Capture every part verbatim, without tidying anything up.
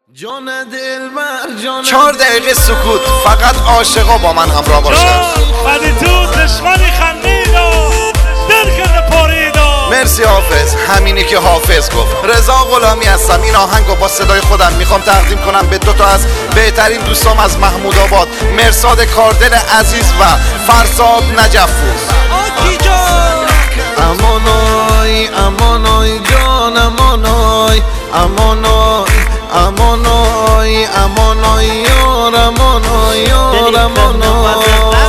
جان دلبر جان چهار دقیقه سکوت، فقط عاشقا با من همراه باشن. ولی تو دشمنی خندیدا دل کرده پاریدا. مرسی حافظ، همینی که حافظ گفت. رضا غلامی هستم. این آهنگو با صدای خودم میخوام تقدیم کنم به دو تا از بهترین دوستام از محمود آباد، مرساد کاردل عزیز و فرزاد نجف‌پور. آکی جان امانای امانای جان امانای امانای امانای امانای یار امانای یار امانای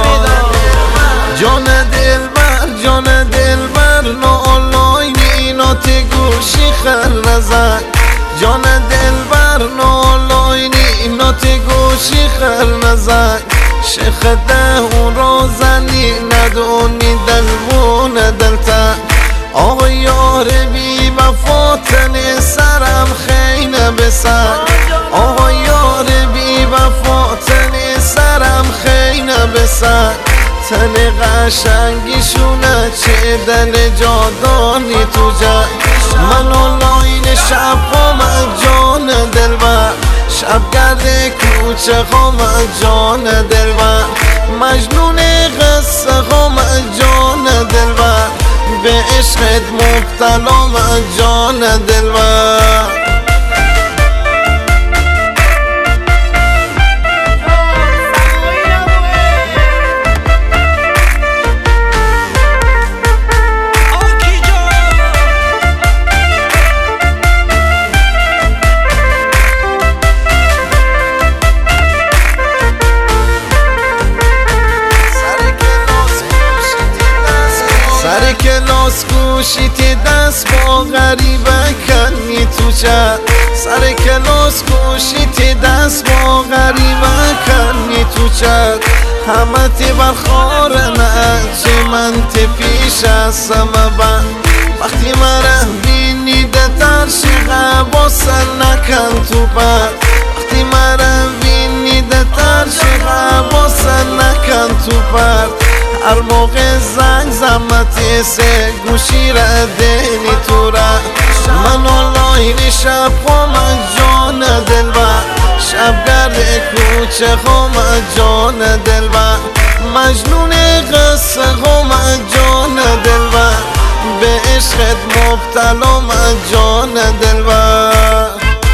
جان دلبر جان دلبر نالای نینات گوشی خر نزن جان دلبر نالای نینات گوشی خر نزن شیخ ده اون را زنی ندونی دلبون دلتا آقا یار بی وفاتن سرم خینه بسن آقا یار بی وفاتن سرم خینه بسن تن قشنگیشونه چه دل جادانی تو جن منو لاین شب خامه جان دلبر شب گرده کوچه خامه جان دلبر مجنون قصه خامه جان دلبر به عشقت مبتلام جان دلبر سر کلاس گوشیتی دست با غریبه کنی تو چه سر کلاس گوشیتی دست با غریبه کنی تو چه همه تی برخار نه چه من تی پیش هستم من وقتی مرا بینی ده ترشیقه با سر نکن تو پر وقتی مرا بینی ده ترشیقه با سر نکن تو پر هر موقع زنگ زمتی سه گوشی را دینی تو را منو لاین شب خام جان دلبر شب گرد کوچه خام جان دلبر مجنون قصه خام جان دلبر به عشقت مبتلام جان دلبر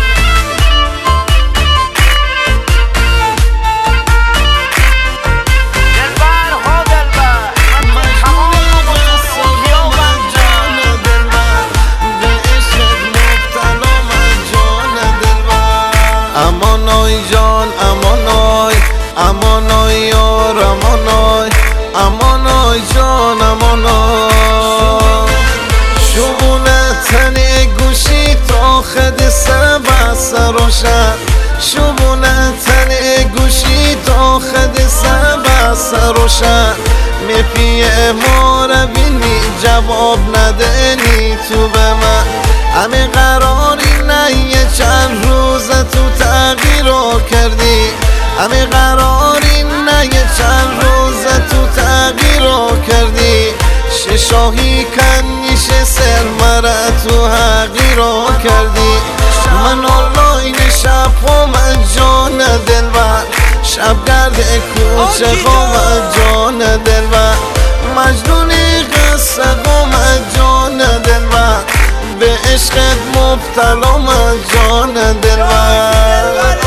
امانای جان امانای امانای یار امانای امانای جان امانای شبونه تنی گوشی تا خد سبس روشن شبونه تنی گوشی تا خد سبس روشن میپیه ما رو بینی جواب ندنی تو به من همه قراری نه یه چند روز تو تغییر کردی همه قراری نه یه چند روز تو تغییر کردی ششاهی کنیش سر مرا تو حقیر کردی من آلاین شب خام جان دلبر شب گرد کوچه خام جان دلبر مجنون قصه خام جان دلبر به عشقت مبتلام جان دلبر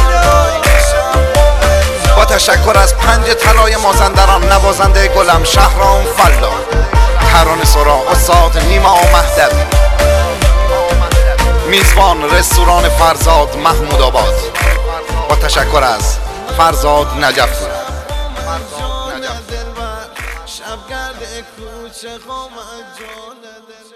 با تشکر از پنج طلای مازندران، نوازنده گلم شهرام فلا، ترانه سرا استاد نیما مهدوی، میزبان رستوران فرزاد محمود آباد. با تشکر از فرزاد نجف‌پور. شب گرد کوچه خام جان دلبر